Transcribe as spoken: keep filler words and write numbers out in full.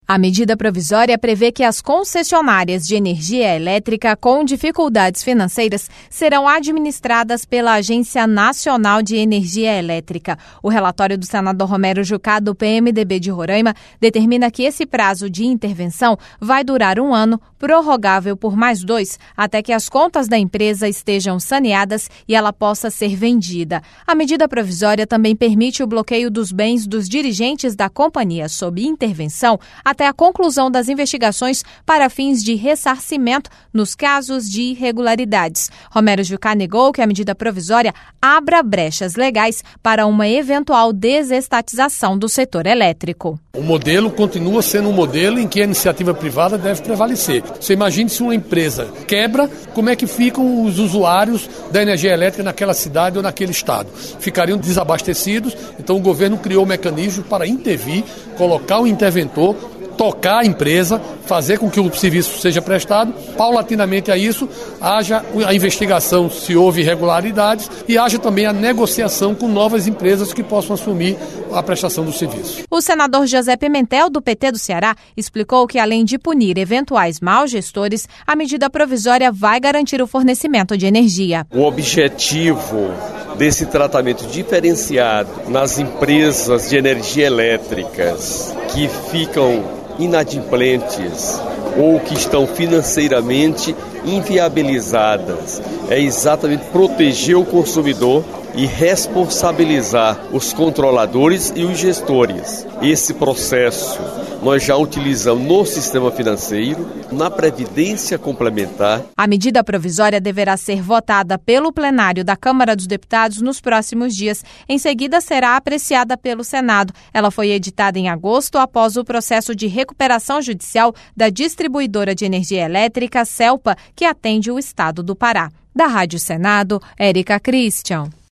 A medida provisória prevê que as concessionárias de energia elétrica com dificuldades financeiras serão administradas pela Agência Nacional de Energia Elétrica. O relatório do senador Romero Jucá, do P M D B de Roraima, determina que esse prazo de intervenção vai durar um ano, prorrogável por mais dois, até que as contas da empresa estejam saneadas e ela possa ser vendida. A medida provisória também permite o bloqueio dos bens dos dirigentes da companhia sob intervenção até a conclusão das investigações para fins de ressarcimento nos casos de irregularidades. Romero Jucá negou que a medida provisória abra brechas legais para uma eventual desestatização do setor elétrico. O modelo continua sendo um modelo em que a iniciativa privada deve prevalecer. Você imagine se uma empresa quebra, como é que ficam os usuários da energia elétrica naquela cidade ou naquele estado? Ficariam desabastecidos, então o governo criou mecanismos para intervir, colocar um interventor, tocar a empresa, fazer com que o serviço seja prestado, paulatinamente a isso, haja a investigação se houve irregularidades e haja também a negociação com novas empresas que possam assumir a prestação do serviço. O senador José Pimentel, do P T do Ceará, explicou que, além de punir eventuais maus gestores, a medida provisória vai garantir o fornecimento de energia. O objetivo desse tratamento diferenciado nas empresas de energia elétricas que ficam inadimplentes ou que estão financeiramente inviabilizadas é exatamente proteger o consumidor e responsabilizar os controladores e os gestores. Esse processo nós já utilizamos no sistema financeiro, na Previdência Complementar. A medida provisória deverá ser votada pelo plenário da Câmara dos Deputados nos próximos dias. Em seguida, será apreciada pelo Senado. Ela foi editada em agosto após o processo de recuperação judicial da distribuidora de energia elétrica, CELPA, que atende o estado do Pará. Da Rádio Senado, Érica Christian.